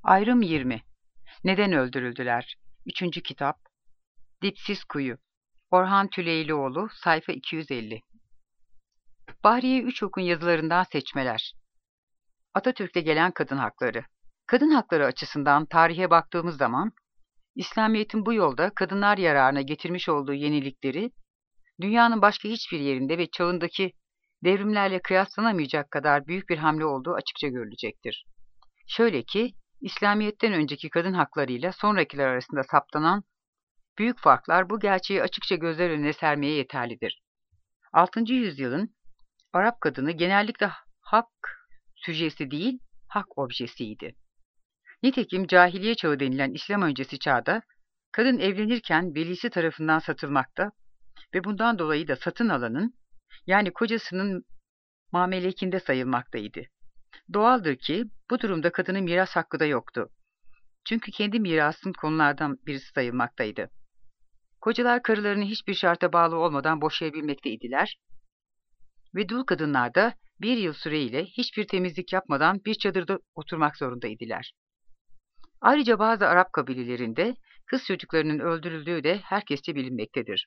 Ayrım 20. Neden öldürüldüler? 3. kitap. Dipsiz Kuyu. Orhan Tüleylioğlu, sayfa 250. Bahriye Üçok'un yazılarından seçmeler. Atatürk'te gelen kadın hakları. Kadın hakları açısından tarihe baktığımız zaman, İslamiyet'in bu yolda kadınlar yararına getirmiş olduğu yenilikleri, dünyanın başka hiçbir yerinde ve çağındaki devrimlerle kıyaslanamayacak kadar büyük bir hamle olduğu açıkça görülecektir. Şöyle ki, İslamiyet'ten önceki kadın haklarıyla sonrakiler arasında saptanan büyük farklar bu gerçeği açıkça gözler önüne sermeye yeterlidir. 6. yüzyılın Arap kadını genellikle hak süjesi değil, hak objesiydi. Nitekim cahiliye çağı denilen İslam öncesi çağda kadın evlenirken velisi tarafından satılmakta ve bundan dolayı da satın alanın, yani kocasının mamelekinde sayılmaktaydı. Doğaldır ki bu durumda kadının miras hakkı da yoktu. Çünkü kendi mirasın konulardan birisi sayılmaktaydı. Kocalar karılarını hiçbir şarta bağlı olmadan boşayabilmekteydiler ve dul kadınlar da bir yıl süreyle hiçbir temizlik yapmadan bir çadırda oturmak zorundaydılar. Ayrıca bazı Arap kabilelerinde kız çocuklarının öldürüldüğü de herkesçe bilinmektedir.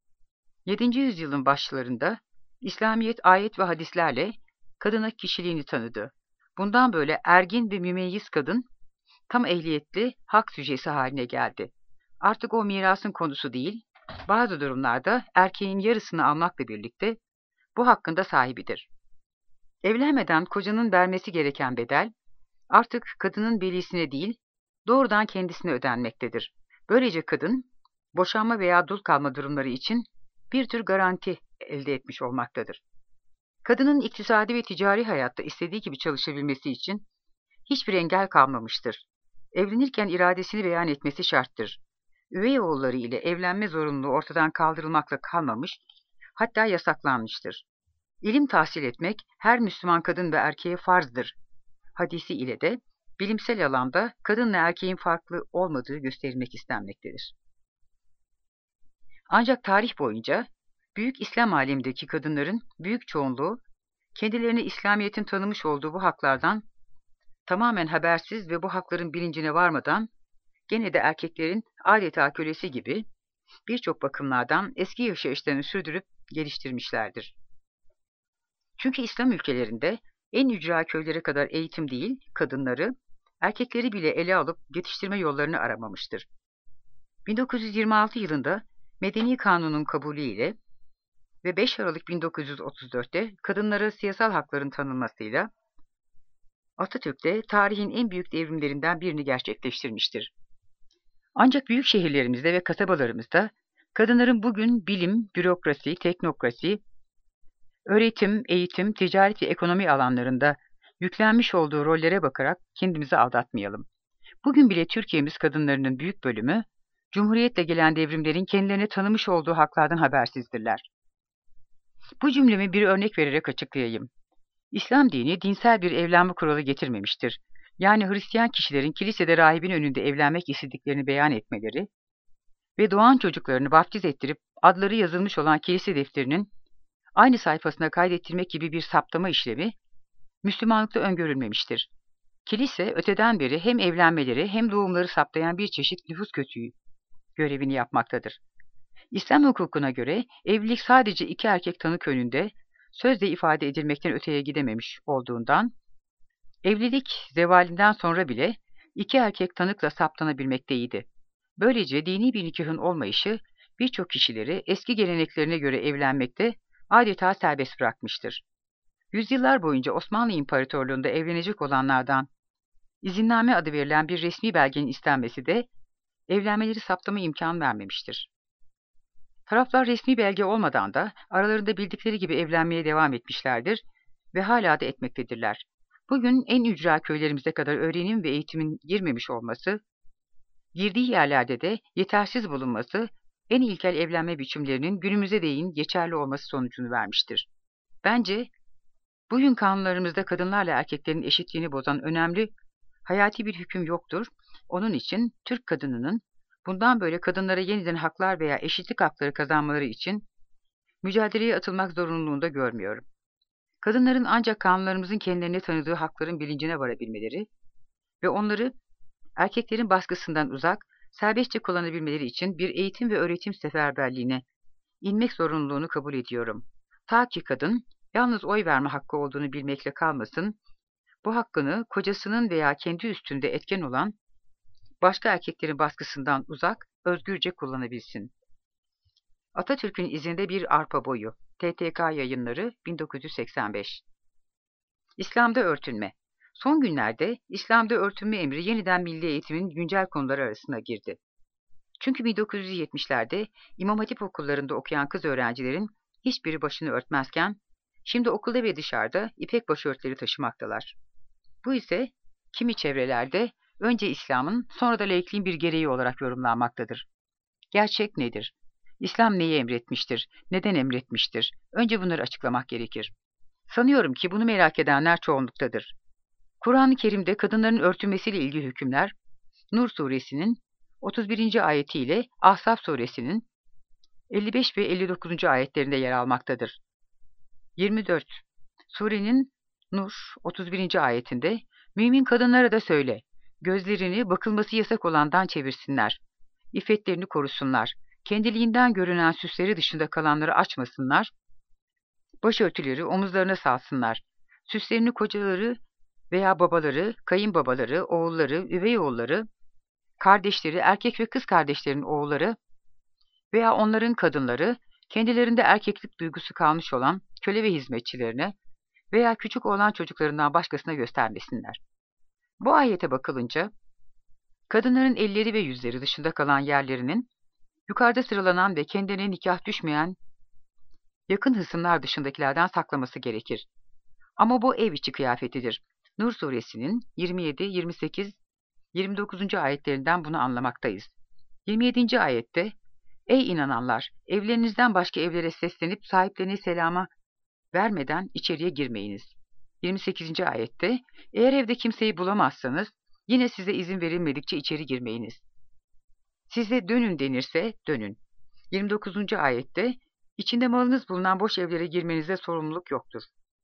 7. yüzyılın başlarında İslamiyet ayet ve hadislerle kadına kişiliğini tanıdı. Bundan böyle ergin ve mümeyyiz kadın tam ehliyetli hak süjesi haline geldi. Artık o mirasın konusu değil, bazı durumlarda erkeğin yarısını almakla birlikte bu hakkın da sahibidir. Evlenmeden kocanın vermesi gereken bedel artık kadının velisine değil, doğrudan kendisine ödenmektedir. Böylece kadın, boşanma veya dul kalma durumları için bir tür garanti elde etmiş olmaktadır. Kadının iktisadi ve ticari hayatta istediği gibi çalışabilmesi için hiçbir engel kalmamıştır. Evlenirken iradesini beyan etmesi şarttır. Üvey oğulları ile evlenme zorunluluğu ortadan kaldırılmakla kalmamış, hatta yasaklanmıştır. İlim tahsil etmek her Müslüman kadın ve erkeğe farzdır. Hadisi ile de bilimsel alanda kadınla erkeğin farklı olmadığı gösterilmek istenmektedir. Ancak tarih boyunca büyük İslam alemindeki kadınların büyük çoğunluğu kendilerini İslamiyet'in tanımış olduğu bu haklardan tamamen habersiz ve bu hakların bilincine varmadan gene de erkeklerin adeta kölesi gibi birçok bakımlardan eski yaşayışlarını sürdürüp geliştirmişlerdir. Çünkü İslam ülkelerinde en ücra köylere kadar eğitim değil, kadınları, erkekleri bile ele alıp yetiştirme yollarını aramamıştır. 1926 yılında Medeni Kanun'un kabulüyle ve 5 Aralık 1934'te kadınlara siyasal hakların tanınmasıyla Atatürk de tarihin en büyük devrimlerinden birini gerçekleştirmiştir. Ancak büyük şehirlerimizde ve kasabalarımızda kadınların bugün bilim, bürokrasi, teknokrasi, öğretim, eğitim, ticaret ve ekonomi alanlarında yüklenmiş olduğu rollere bakarak kendimizi aldatmayalım. Bugün bile Türkiye'miz kadınlarının büyük bölümü, Cumhuriyet'le gelen devrimlerin kendilerine tanımış olduğu haklardan habersizdirler. Bu cümlemi bir örnek vererek açıklayayım. İslam dini dinsel bir evlenme kuralı getirmemiştir. Yani Hristiyan kişilerin kilisede rahibin önünde evlenmek istediklerini beyan etmeleri ve doğan çocuklarını vaftiz ettirip adları yazılmış olan kilise defterinin aynı sayfasına kaydettirmek gibi bir saptama işlemi Müslümanlıkta öngörülmemiştir. Kilise öteden beri hem evlenmeleri hem doğumları saptayan bir çeşit nüfus kütüğü görevini yapmaktadır. İslam hukukuna göre evlilik sadece iki erkek tanık önünde sözle ifade edilmekten öteye gidememiş olduğundan, evlilik zevalinden sonra bile iki erkek tanıkla saptanabilmekteydi. Böylece dini bir nikahın olmayışı birçok kişileri eski geleneklerine göre evlenmekte adeta serbest bırakmıştır. Yüzyıllar boyunca Osmanlı İmparatorluğu'nda evlenecek olanlardan izinname adı verilen bir resmi belgenin istenmesi de evlenmeleri saptama imkanı vermemiştir. Taraflar resmi belge olmadan da aralarında bildikleri gibi evlenmeye devam etmişlerdir ve hala da etmektedirler. Bugün en ücra köylerimize kadar öğrenim ve eğitimin girmemiş olması, girdiği yerlerde de yetersiz bulunması, en ilkel evlenme biçimlerinin günümüze değin geçerli olması sonucunu vermiştir. Bence bugün kanunlarımızda kadınlarla erkeklerin eşitliğini bozan önemli, hayati bir hüküm yoktur. Onun için Türk kadınının bundan böyle kadınlara yeniden haklar veya eşitlik hakları kazanmaları için mücadeleye atılmak zorunluluğunda görmüyorum. Kadınların ancak kanunlarımızın kendilerine tanıdığı hakların bilincine varabilmeleri ve onları erkeklerin baskısından uzak, serbestçe kullanabilmeleri için bir eğitim ve öğretim seferberliğine inmek zorunluluğunu kabul ediyorum. Ta ki kadın, yalnız oy verme hakkı olduğunu bilmekle kalmasın, bu hakkını kocasının veya kendi üstünde etken olan başka erkeklerin baskısından uzak, özgürce kullanabilsin. Atatürk'ün izinde bir arpa boyu. TTK Yayınları 1985. İslam'da örtünme. Son günlerde İslam'da örtünme emri yeniden milli eğitimin güncel konuları arasına girdi. Çünkü 1970'lerde İmam Hatip okullarında okuyan kız öğrencilerin hiçbiri başını örtmezken, şimdi okulda ve dışarıda ipek başörtüleri taşımaktalar. Bu ise kimi çevrelerde önce İslam'ın sonra da laikliğin bir gereği olarak yorumlanmaktadır. Gerçek nedir? İslam neyi emretmiştir? Neden emretmiştir? Önce bunları açıklamak gerekir. Sanıyorum ki bunu merak edenler çoğunluktadır. Kur'an-ı Kerim'de kadınların örtünmesiyle ilgili hükümler, Nur suresinin 31. ayeti ile Ahzab suresinin 55 ve 59. ayetlerinde yer almaktadır. 24. Surenin Nur 31. ayetinde, mümin kadınlara da söyle, gözlerini bakılması yasak olandan çevirsinler, iffetlerini korusunlar, kendiliğinden görünen süsleri dışında kalanları açmasınlar, başörtüleri omuzlarına salsınlar, süslerini kocaları veya babaları, kayınbabaları, oğulları, üvey oğulları, kardeşleri, erkek ve kız kardeşlerin oğulları veya onların kadınları, kendilerinde erkeklik duygusu kalmış olan köle ve hizmetçilerine veya küçük oğlan çocuklarından başkasına göstermesinler. Bu ayete bakılınca, kadınların elleri ve yüzleri dışında kalan yerlerinin, yukarıda sıralanan ve kendilerine nikah düşmeyen yakın hısımlar dışındakilerden saklaması gerekir. Ama bu ev içi kıyafetidir. Nur suresinin 27, 28, 29. ayetlerinden bunu anlamaktayız. 27. ayette, ey inananlar, evlerinizden başka evlere seslenip sahiplerine selama vermeden içeriye girmeyiniz. 28. ayette, eğer evde kimseyi bulamazsanız, yine size izin verilmedikçe içeri girmeyiniz. Size dönün denirse dönün. 29. ayette, içinde malınız bulunan boş evlere girmenize sorumluluk yoktur.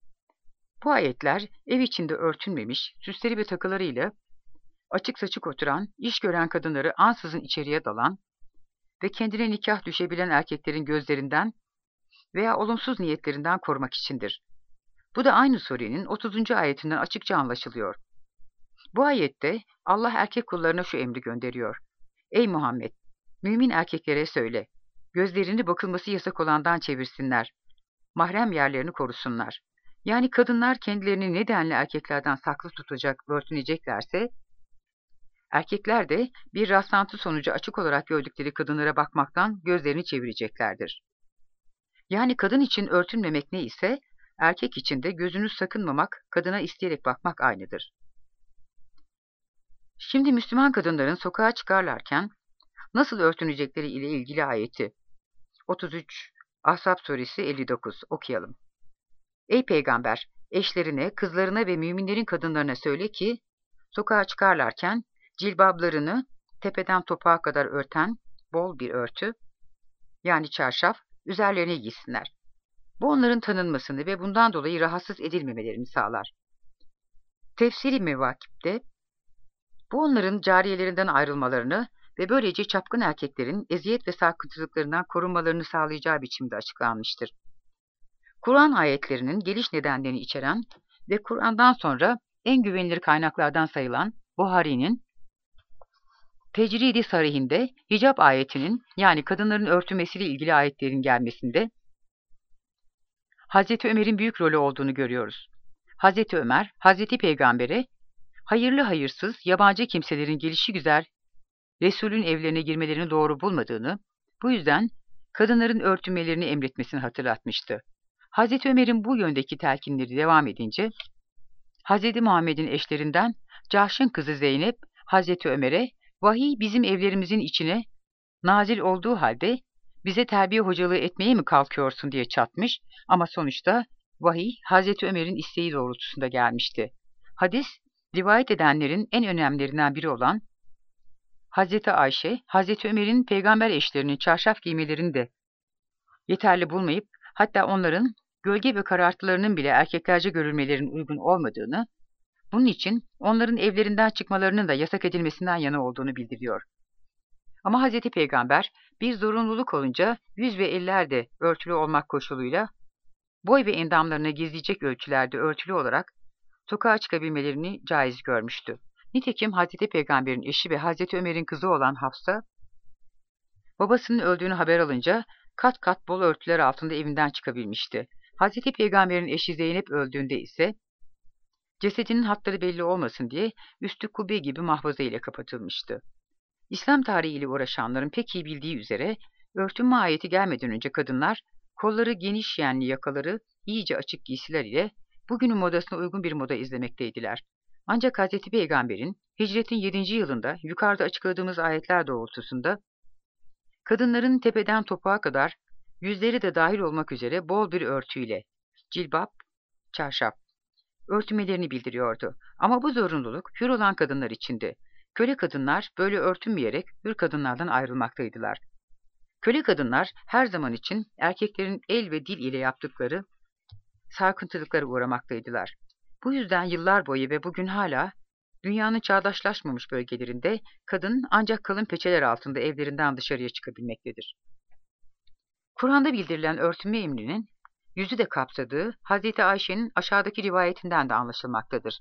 Bu ayetler ev içinde örtünmemiş, süsleri ve takılarıyla açık saçık oturan, iş gören kadınları ansızın içeriye dalan ve kendine nikah düşebilen erkeklerin gözlerinden veya olumsuz niyetlerinden korumak içindir. Bu da aynı surenin 30. ayetinden açıkça anlaşılıyor. Bu ayette Allah erkek kullarına şu emri gönderiyor. Ey Muhammed! Mümin erkeklere söyle, gözlerini bakılması yasak olandan çevirsinler, mahrem yerlerini korusunlar. Yani kadınlar kendilerini nedenli erkeklerden saklı tutacak, örtüneceklerse, erkekler de bir rastlantı sonucu açık olarak gördükleri kadınlara bakmaktan gözlerini çevireceklerdir. Yani kadın için örtünmemek ne ise, erkek için de gözünü sakınmamak, kadına isteyerek bakmak aynıdır. Şimdi Müslüman kadınların sokağa çıkarlarken nasıl örtünecekleri ile ilgili ayeti 33, Ahzab suresi 59 okuyalım. Ey peygamber, eşlerine, kızlarına ve müminlerin kadınlarına söyle ki, sokağa çıkarlarken cilbaplarını tepeden topuğa kadar örten bol bir örtü, yani çarşaf, üzerlerine giysinler. Bu onların tanınmasını ve bundan dolayı rahatsız edilmemelerini sağlar. Tefsiri mevakipte, bu onların cariyelerinden ayrılmalarını ve böylece çapkın erkeklerin eziyet ve sarkıntılıklarından korunmalarını sağlayacağı biçimde açıklanmıştır. Kur'an ayetlerinin geliş nedenlerini içeren ve Kur'an'dan sonra en güvenilir kaynaklardan sayılan Buhari'nin Tecridi Sarihinde hicap ayetinin yani kadınların örtünmesiyle ilgili ayetlerin gelmesinde Hazreti Ömer'in büyük rolü olduğunu görüyoruz. Hazreti Ömer, Hazreti Peygamber'e hayırlı hayırsız yabancı kimselerin gelişigüzel Resul'ün evlerine girmelerini doğru bulmadığını, bu yüzden kadınların örtünmelerini emretmesini hatırlatmıştı. Hazreti Ömer'in bu yöndeki telkinleri devam edince, Hazreti Muhammed'in eşlerinden Cahş'ın kızı Zeynep, Hazreti Ömer'e, vahiy bizim evlerimizin içine nazil olduğu halde bize terbiye hocalığı etmeye mi kalkıyorsun diye çatmış ama sonuçta vahiy Hazreti Ömer'in isteği doğrultusunda gelmişti. Hadis, rivayet edenlerin en önemlilerinden biri olan Hazreti Ayşe, Hazreti Ömer'in peygamber eşlerinin çarşaf giymelerini de yeterli bulmayıp, hatta onların gölge ve karartılarının bile erkeklerce görülmelerin uygun olmadığını, Bunun için onların evlerinden çıkmalarının da yasak edilmesinden yana olduğunu bildiriyor. Ama Hazreti Peygamber bir zorunluluk olunca yüz ve eller de örtülü olmak koşuluyla boy ve endamlarını gizleyecek ölçülerde örtülü olarak sokağa çıkabilmelerini caiz görmüştü. Nitekim Hazreti Peygamber'in eşi ve Hazreti Ömer'in kızı olan Hafsa, babasının öldüğünü haber alınca kat kat bol örtüler altında evinden çıkabilmişti. Hazreti Peygamber'in eşi Zeynep öldüğünde ise cesedinin hatları belli olmasın diye üstü kubbe gibi mahvaza ile kapatılmıştı. İslam tarihiyle uğraşanların pek iyi bildiği üzere örtünme ayeti gelmeden önce kadınlar kolları geniş yenli yakaları iyice açık giysiler ile bugünün modasına uygun bir moda izlemekteydiler. Ancak Hz. Peygamber'in hicretin 7. yılında yukarıda açıkladığımız ayetler doğrultusunda kadınların tepeden topuğa kadar yüzleri de dahil olmak üzere bol bir örtüyle cilbap, çarşaf örtünmelerini bildiriyordu. Ama bu zorunluluk hür olan kadınlar içindi. Köle kadınlar böyle örtünmeyerek hür kadınlardan ayrılmaktaydılar. Köle kadınlar her zaman için erkeklerin el ve dil ile yaptıkları sarkıntılıklara uğramaktaydılar. Bu yüzden yıllar boyu ve bugün hala dünyanın çağdaşlaşmamış bölgelerinde kadın ancak kalın peçeler altında evlerinden dışarıya çıkabilmektedir. Kur'an'da bildirilen örtünme emrinin yüzü de kapsadığı Hazreti Ayşe'nin aşağıdaki rivayetinden de anlaşılmaktadır.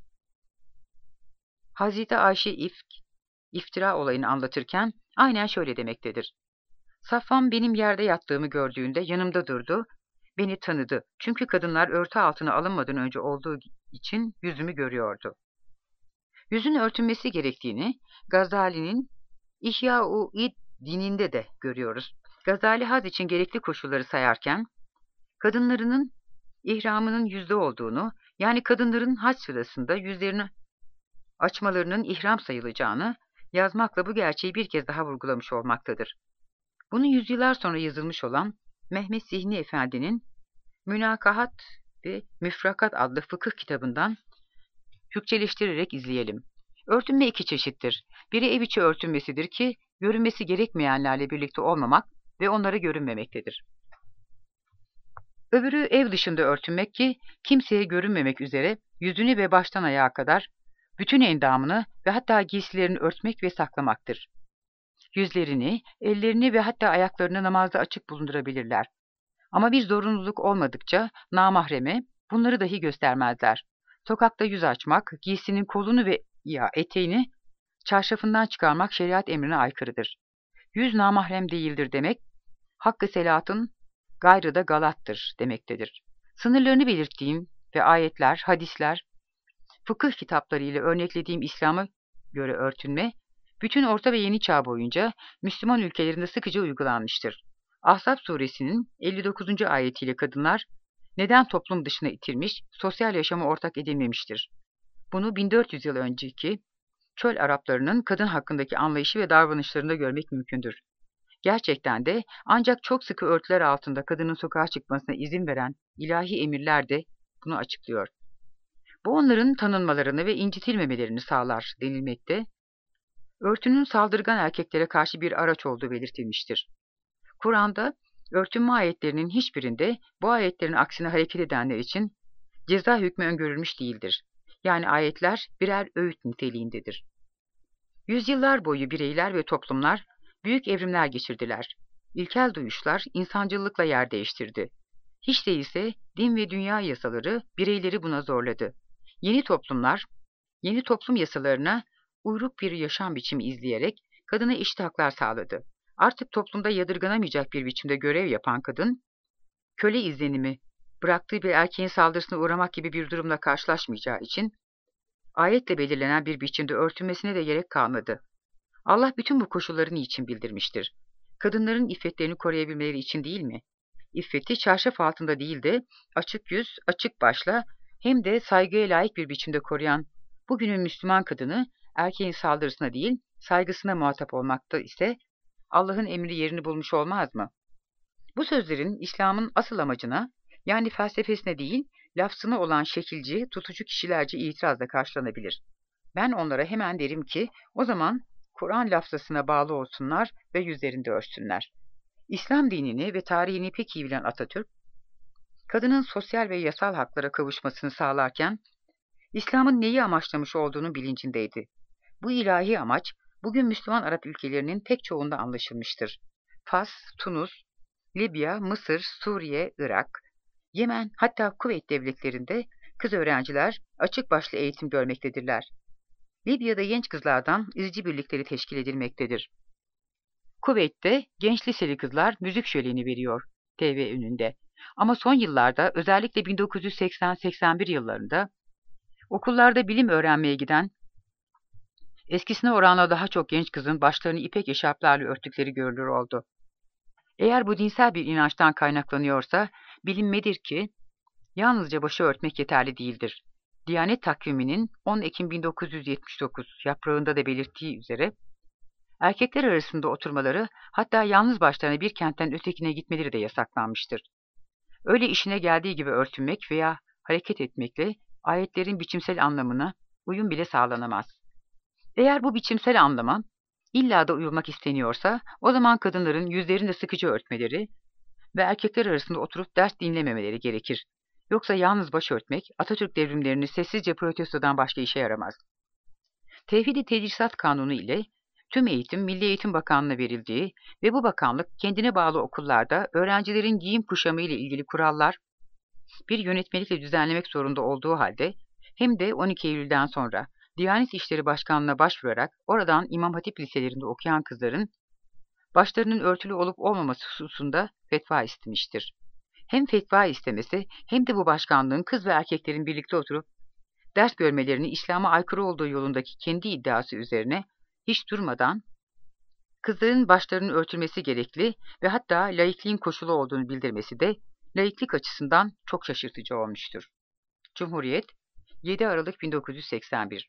Hazreti Ayşe iftira olayını anlatırken aynen şöyle demektedir. Safvan benim yerde yattığımı gördüğünde yanımda durdu, beni tanıdı. Çünkü kadınlar örtü altına alınmadan önce olduğu için yüzümü görüyordu. Yüzün örtünmesi gerektiğini Gazali'nin İhya-u dininde de görüyoruz. Gazali haz için gerekli koşulları sayarken, kadınlarının ihramının yüzde olduğunu, yani kadınların hac sırasında yüzlerini açmalarının ihram sayılacağını yazmakla bu gerçeği bir kez daha vurgulamış olmaktadır. Bunu yüzyıllar sonra yazılmış olan Mehmet Zihni Efendi'nin Münakahat ve Müfrakat adlı fıkıh kitabından Türkçeleştirerek izleyelim. Örtünme iki çeşittir. Biri ev içi örtünmesidir ki, görünmesi gerekmeyenlerle birlikte olmamak ve onlara görünmemektedir. Öbürü ev dışında örtünmek ki, kimseye görünmemek üzere yüzünü ve baştan ayağa kadar bütün endamını ve hatta giysilerini örtmek ve saklamaktır. Yüzlerini, ellerini ve hatta ayaklarını namazda açık bulundurabilirler. Ama bir zorunluluk olmadıkça namahreme bunları dahi göstermezler. Sokakta yüz açmak, giysinin kolunu ve eteğini çarşafından çıkarmak şeriat emrine aykırıdır. Yüz namahrem değildir demek, hakkı selatın gayrı da galattır demektedir. Sınırlarını belirttiğim ve ayetler, hadisler, fıkıh kitapları ile örneklediğim İslam'a göre örtünme, bütün Orta ve Yeni Çağ boyunca Müslüman ülkelerinde sıkıca uygulanmıştır. Ahzab suresinin 59. ayetiyle kadınlar neden toplum dışına itilmiş, sosyal yaşama ortak edilmemiştir. Bunu 1400 yıl önceki çöl Araplarının kadın hakkındaki anlayışı ve davranışlarında görmek mümkündür. Gerçekten de ancak çok sıkı örtüler altında kadının sokağa çıkmasına izin veren ilahi emirler de bunu açıklıyor. Bu onların tanınmalarını ve incitilmemelerini sağlar denilmekte. Örtünün saldırgan erkeklere karşı bir araç olduğu belirtilmiştir. Kur'an'da örtünme ayetlerinin hiçbirinde bu ayetlerin aksine hareket edenler için ceza hükmü öngörülmüş değildir. Yani ayetler birer öğüt niteliğindedir. Yüzyıllar boyu bireyler ve toplumlar büyük evrimler geçirdiler. İlkel duyuşlar insancıllıkla yer değiştirdi. Hiç değilse din ve dünya yasaları bireyleri buna zorladı. Yeni toplumlar, yeni toplum yasalarına uyruk bir yaşam biçimi izleyerek kadına eşit haklar sağladı. Artık toplumda yadırganamayacak bir biçimde görev yapan kadın, köle izlenimi bıraktığı bir erkeğin saldırısına uğramak gibi bir durumla karşılaşmayacağı için ayetle belirlenen bir biçimde örtünmesine de gerek kalmadı. Allah bütün bu koşulları niçin bildirmiştir? Kadınların iffetlerini koruyabilmeleri için değil mi? İffeti çarşaf altında değil de açık yüz, açık başla hem de saygıya layık bir biçimde koruyan bugünün Müslüman kadını erkeğin saldırısına değil, saygısına muhatap olmakta ise Allah'ın emri yerini bulmuş olmaz mı? Bu sözlerin İslam'ın asıl amacına, yani felsefesine değil, lafzına olan şekilci, tutucu kişilerce itirazla karşılanabilir. Ben onlara hemen derim ki, o zaman Kur'an lafzasına bağlı olsunlar ve yüzlerinde örtsünler. İslam dinini ve tarihini pek iyi bilen Atatürk, kadının sosyal ve yasal haklara kavuşmasını sağlarken, İslam'ın neyi amaçlamış olduğunun bilincindeydi. Bu ilahi amaç, bugün Müslüman Arap ülkelerinin pek çoğunda anlaşılmıştır. Fas, Tunus, Libya, Mısır, Suriye, Irak, Yemen, hatta Kuveyt devletlerinde kız öğrenciler açık başlı eğitim görmektedirler. Libya'da genç kızlardan izci birlikleri teşkil edilmektedir. Kuveyt'te genç liseli kızlar müzik şöleni veriyor TV önünde. Ama son yıllarda, özellikle 1980-81 yıllarında okullarda bilim öğrenmeye giden, eskisine oranla daha çok genç kızın başlarını ipek eşarplarla örttükleri görülür oldu. Eğer bu dinsel bir inançtan kaynaklanıyorsa, bilinmedir ki yalnızca başı örtmek yeterli değildir. Diyanet takviminin 10 Ekim 1979 yaprağında da belirttiği üzere, erkekler arasında oturmaları, hatta yalnız başlarına bir kentten ötekine gitmeleri de yasaklanmıştır. Öyle işine geldiği gibi örtünmek veya hareket etmekle ayetlerin biçimsel anlamına uyum bile sağlanamaz. Eğer bu biçimsel anlama illa da uyulmak isteniyorsa, o zaman kadınların yüzlerini de sıkıcı örtmeleri ve erkekler arasında oturup ders dinlememeleri gerekir. Yoksa yalnız başörtmek, Atatürk devrimlerini sessizce protestodan başka işe yaramaz. Tevhid-i Tedrisat Kanunu ile tüm eğitim Milli Eğitim Bakanlığı'na verildiği ve bu bakanlık kendine bağlı okullarda öğrencilerin giyim kuşamı ile ilgili kurallar bir yönetmelikle düzenlemek zorunda olduğu halde, hem de 12 Eylül'den sonra Diyanet İşleri Başkanlığı'na başvurarak oradan İmam Hatip liselerinde okuyan kızların başlarının örtülü olup olmaması hususunda fetva istemiştir. Hem fetva istemesi hem de bu başkanlığın kız ve erkeklerin birlikte oturup ders görmelerini İslam'a aykırı olduğu yolundaki kendi iddiası üzerine hiç durmadan kızların başlarının örtülmesi gerekli ve hatta laikliğin koşulu olduğunu bildirmesi de laiklik açısından çok şaşırtıcı olmuştur. Cumhuriyet, 7 Aralık 1981.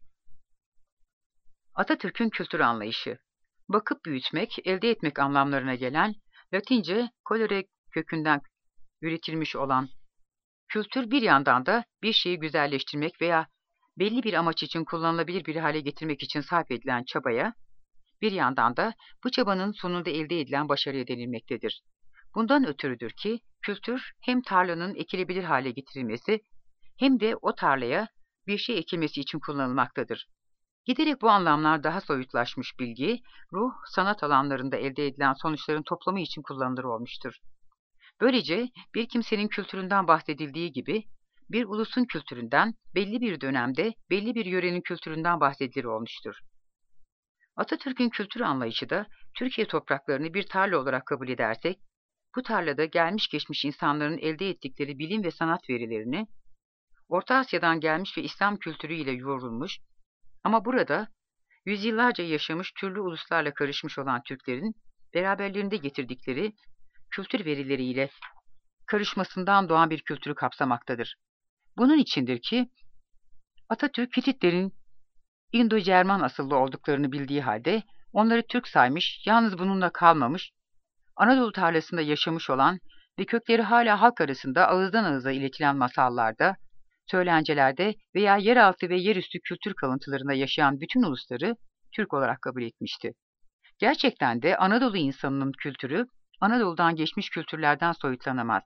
Atatürk'ün kültür anlayışı, bakıp büyütmek, elde etmek anlamlarına gelen Latince colere kökünden üretilmiş olan kültür, bir yandan da bir şeyi güzelleştirmek veya belli bir amaç için kullanılabilir bir hale getirmek için sarf edilen çabaya, bir yandan da bu çabanın sonunda elde edilen başarıya denilmektedir. Bundan ötürüdür ki kültür hem tarlanın ekilebilir hale getirilmesi hem de o tarlaya bir şey ekilmesi için kullanılmaktadır. Giderek bu anlamlar daha soyutlaşmış bilgi, ruh, sanat alanlarında elde edilen sonuçların toplamı için kullanılır olmuştur. Böylece bir kimsenin kültüründen bahsedildiği gibi, bir ulusun kültüründen, belli bir dönemde belli bir yörenin kültüründen bahsedilir olmuştur. Atatürk'ün kültür anlayışı da Türkiye topraklarını bir tarla olarak kabul edersek, bu tarlada gelmiş geçmiş insanların elde ettikleri bilim ve sanat verilerini, Orta Asya'dan gelmiş ve İslam kültürüyle yoğrulmuş ama burada yüzyıllarca yaşamış türlü uluslarla karışmış olan Türklerin beraberlerinde getirdikleri kültür verileriyle karışmasından doğan bir kültürü kapsamaktadır. Bunun içindir ki Atatürk Hititlerin İndo-Cerman asıllı olduklarını bildiği halde onları Türk saymış, yalnız bununla kalmamış, Anadolu tarlasında yaşamış olan ve kökleri hala halk arasında ağızdan ağıza iletilen masallarda, söylencelerde veya yeraltı ve yerüstü kültür kalıntılarında yaşayan bütün ulusları Türk olarak kabul etmişti. Gerçekten de Anadolu insanının kültürü, Anadolu'dan geçmiş kültürlerden soyutlanamaz.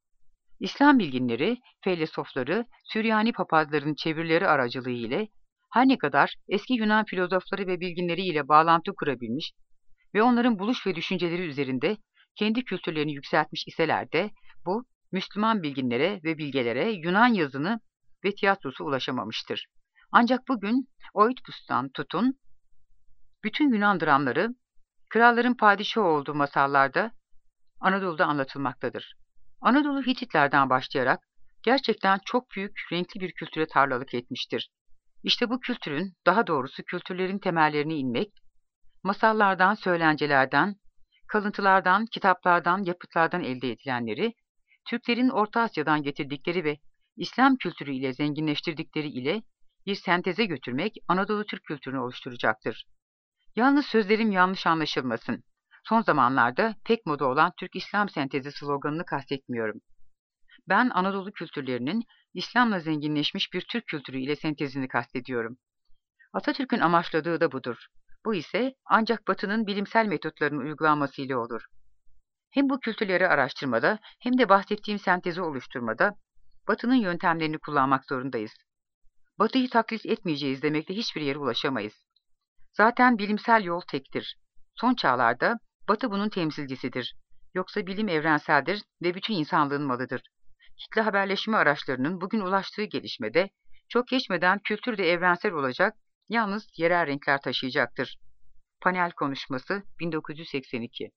İslam bilginleri, felsefleri, Süryani papazların çevirileri aracılığı ile her ne kadar eski Yunan filozofları ve bilginleri ile bağlantı kurabilmiş ve onların buluş ve düşünceleri üzerinde kendi kültürlerini yükseltmiş iseler de bu Müslüman bilginlere ve bilgelere Yunan yazını ve tiyatrosu ulaşamamıştır. Ancak bugün Oidipus'tan tutun, bütün Yunan dramları, kralların padişahı olduğu masallarda Anadolu'da anlatılmaktadır. Anadolu Hititlerden başlayarak gerçekten çok büyük, renkli bir kültüre tarlalık etmiştir. İşte bu kültürün, daha doğrusu kültürlerin temellerini inmek, masallardan, söylencelerden, kalıntılardan, kitaplardan, yapıtlardan elde edilenleri, Türklerin Orta Asya'dan getirdikleri ve İslam kültürü ile zenginleştirdikleri ile bir senteze götürmek Anadolu Türk kültürünü oluşturacaktır. Yalnız sözlerim yanlış anlaşılmasın. Son zamanlarda pek moda olan Türk-İslam sentezi sloganını kastetmiyorum. Ben Anadolu kültürlerinin İslam'la zenginleşmiş bir Türk kültürü ile sentezini kastediyorum. Atatürk'ün amaçladığı da budur. Bu ise ancak Batı'nın bilimsel metotlarının uygulanmasıyla olur. Hem bu kültürleri araştırmada hem de bahsettiğim sentezi oluşturmada Batı'nın yöntemlerini kullanmak zorundayız. Batı'yı taklit etmeyeceğiz demekle hiçbir yere ulaşamayız. Zaten bilimsel yol tektir. Son çağlarda Batı bunun temsilcisidir. Yoksa bilim evrenseldir ve bütün insanlığın malıdır. Kitle haberleşme araçlarının bugün ulaştığı gelişmede çok geçmeden kültür de evrensel olacak, yalnız yerel renkler taşıyacaktır. Panel konuşması 1982.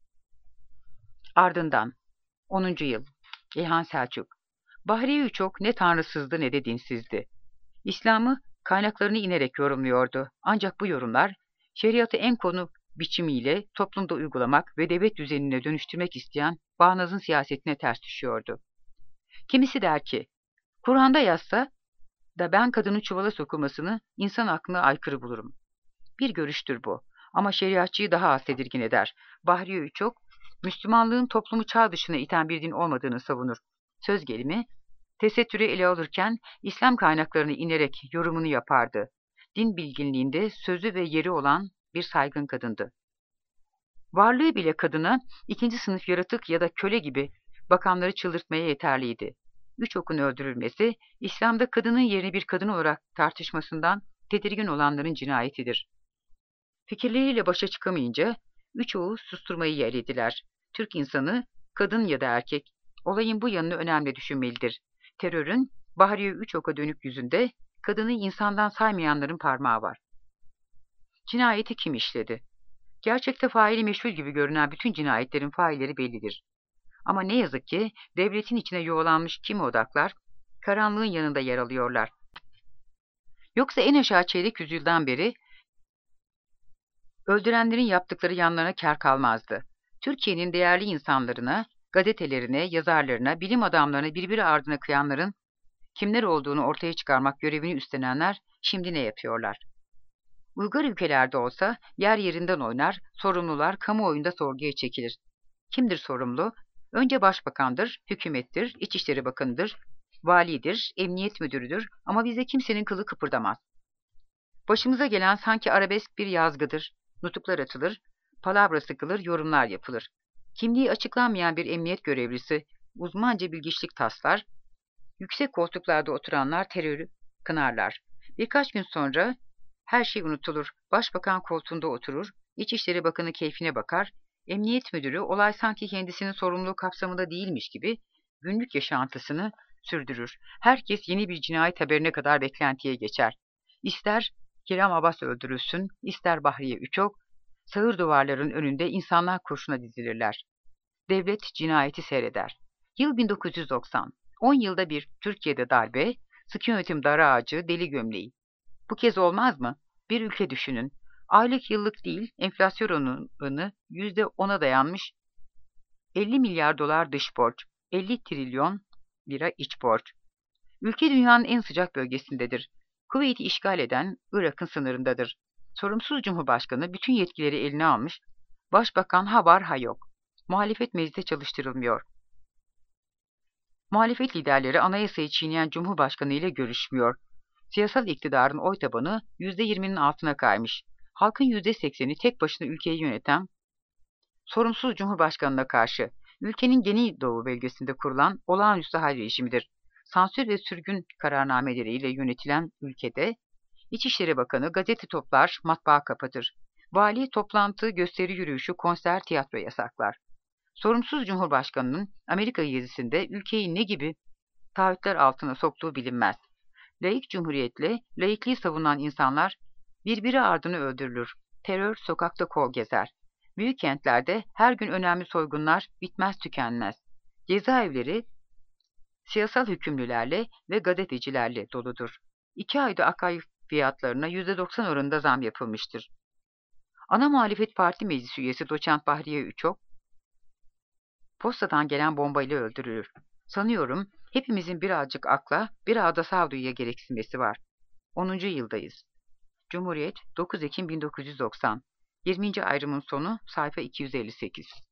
Ardından 10. yıl İlhan Selçuk. Bahriye Üçok ne tanrısızdı ne de dinsizdi. İslam'ı kaynaklarını inerek yorumluyordu. Ancak bu yorumlar şeriatı en konu biçimiyle toplumda uygulamak ve devlet düzenine dönüştürmek isteyen bağnazın siyasetine ters düşüyordu. Kimisi der ki, Kur'an'da yazsa da ben kadının çuvala sokulmasını insan aklına aykırı bulurum. Bir görüştür bu. Ama şeriatçıyı daha az tedirgin eder. Bahriye Üçok, Müslümanlığın toplumu çağ dışına iten bir din olmadığını savunur. Söz gelimi, tesettürü ele alırken İslam kaynaklarını inerek yorumunu yapardı. Din bilginliğinde sözü ve yeri olan bir saygın kadındı. Varlığı bile kadına ikinci sınıf yaratık ya da köle gibi bakanları çıldırtmaya yeterliydi. Üçok'un öldürülmesi, İslam'da kadının yerini bir kadın olarak tartışmasından tedirgin olanların cinayetidir. Fikirleriyle başa çıkamayınca Üçok'u susturmayı yeğlediler. Türk insanı, kadın ya da erkek, olayın bu yanını önemli düşünmelidir. Terörün Bahriye Üçok'a dönük yüzünde kadını insandan saymayanların parmağı var. Cinayeti kim işledi? Gerçekte faili meşhur gibi görünen bütün cinayetlerin failleri bellidir. Ama ne yazık ki devletin içine yuvalanmış kimi odaklar karanlığın yanında yer alıyorlar. Yoksa en aşağı çeyrek yüzyıldan beri öldürenlerin yaptıkları yanlarına kâr kalmazdı. Türkiye'nin değerli insanlarına, gazetelerine, yazarlarına, bilim adamlarına birbiri ardına kıyanların kimler olduğunu ortaya çıkarmak görevini üstlenenler şimdi ne yapıyorlar? Uygar ülkelerde olsa yer yerinden oynar, sorumlular kamuoyunda sorguya çekilir. Kimdir sorumlu? Önce başbakandır, hükümettir, İçişleri Bakanı'dır, validir, emniyet müdürüdür ama bize kimsenin kılı kıpırdamaz. Başımıza gelen sanki arabesk bir yazgıdır. Nutuklar atılır, palavra sıkılır, yorumlar yapılır. Kimliği açıklanmayan bir emniyet görevlisi uzmanca bilgiçlik taslar, yüksek koltuklarda oturanlar terörü kınarlar. Birkaç gün sonra her şey unutulur. Başbakan koltuğunda oturur, İçişleri Bakanı keyfine bakar, emniyet müdürü olay sanki kendisinin sorumluluğu kapsamında değilmiş gibi günlük yaşantısını sürdürür. Herkes yeni bir cinayet haberine kadar beklentiye geçer. İster Kiram Abbas öldürülsün, ister Bahriye Üçok, sağır duvarların önünde insanlar kurşuna dizilirler. Devlet cinayeti seyreder. Yıl 1990. 10 yılda bir Türkiye'de darbe, sıkı yönetim dar ağacı, deli gömleği. Bu kez olmaz mı? Bir ülke düşünün. Aylık yıllık değil, enflasyon oranı %10'a dayanmış 50 milyar dolar dış borç, 50 trilyon lira iç borç. Ülke dünyanın en sıcak bölgesindedir. Kuveyt'i işgal eden Irak'ın sınırındadır. Sorumsuz Cumhurbaşkanı bütün yetkileri eline almış, Başbakan ha var ha yok. Muhalefet mecliste çalıştırılmıyor. Muhalefet liderleri anayasayı çiğneyen Cumhurbaşkanı ile görüşmüyor. Siyasal iktidarın oy tabanı %20'nin altına kaymış. Halkın %80'i tek başına ülkeyi yöneten sorumsuz Cumhurbaşkanı'na karşı ülkenin Geni Doğu bölgesinde kurulan olağanüstü hal rejimidir. Sansür ve sürgün kararnameleriyle yönetilen ülkede İçişleri Bakanı gazete toplar, matbaa kapatır. Vali toplantı, gösteri yürüyüşü, konser, tiyatro yasaklar. Sorumsuz Cumhurbaşkanı'nın Amerika gezisinde ülkeyi ne gibi taahhütler altına soktuğu bilinmez. Laik cumhuriyetle laikliği savunan insanlar birbiri ardına öldürülür. Terör sokakta kol gezer. Büyük kentlerde her gün önemli soygunlar bitmez tükenmez. Cezaevleri siyasal hükümlülerle ve gazetecilerle doludur. 2 ayda akaryakıt fiyatlarına %90 oranında zam yapılmıştır. Ana muhalefet parti meclis üyesi doçent Bahriye Üçok, postadan gelen bombayla öldürülür. Sanıyorum hepimizin birazcık akla, biraz da sağduyuya gereksinmesi var. 10. yıldayız. Cumhuriyet 9 Ekim 1990. 20. ayrımın sonu sayfa 258.